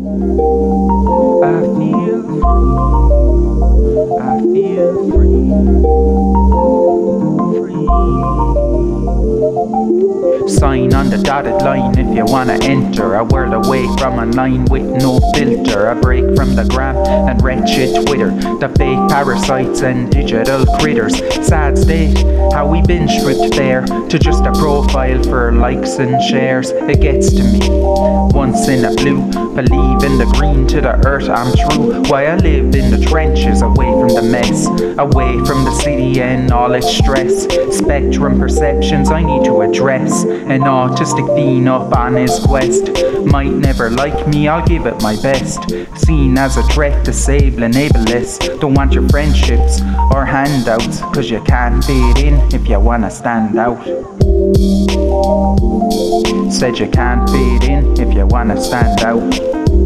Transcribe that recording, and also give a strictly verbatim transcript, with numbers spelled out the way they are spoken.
I feel free. I feel free. Free. Sign on the dotted line if you wanna enter a world away from online with no filter. A break from the gram and wretched Twitter, the fake parasites and digital critters. Sad state, how we been stripped bare to just a profile for likes and shares. It gets to me, once in a blue, believe in the green to the earth, I'm true. Why I live in the trenches, away from the mess, away from the city and all its stress. Spectrum perceptions I need to address. An autistic fiend up on his quest. Might never like me, I'll give it my best. Seen as a threat, disabling, ableist. Don't want your friendships or handouts, cause you can't fit in if you wanna stand out. Said you can't fit in if you wanna stand out.